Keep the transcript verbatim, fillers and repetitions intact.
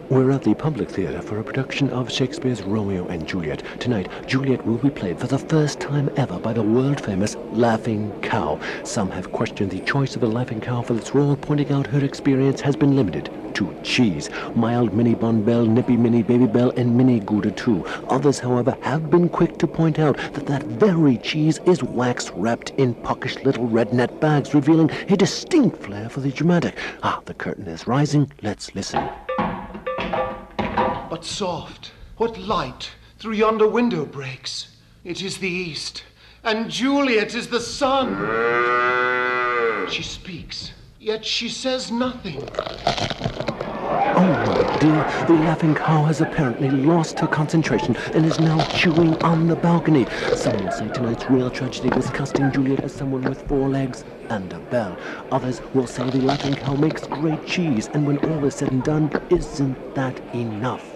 We're at the Public Theatre for a production of Shakespeare's Romeo and Juliet. Tonight, Juliet will be played for the first time ever by the world-famous Laughing Cow. Some have questioned the choice of the Laughing Cow for this role, pointing out her experience has been limited to cheese. Mild Minnie Bon Belle, Nippy Minnie Baby Belle, and Minnie Gouda too. Others, however, have been quick to point out that that very cheese is wax wrapped in puckish little red net bags, revealing a distinct flair for the dramatic. Ah, the curtain is rising. Let's listen. What soft, what light through yonder window breaks? It is the east, and Juliet is the sun. She speaks, yet she says nothing. Oh, my dear, the Laughing Cow has apparently lost her concentration and is now chewing on the balcony. Some will say tonight's real tragedy was casting Juliet as someone with four legs and a bell. Others will say the Laughing Cow makes great cheese, and when all is said and done, isn't that enough?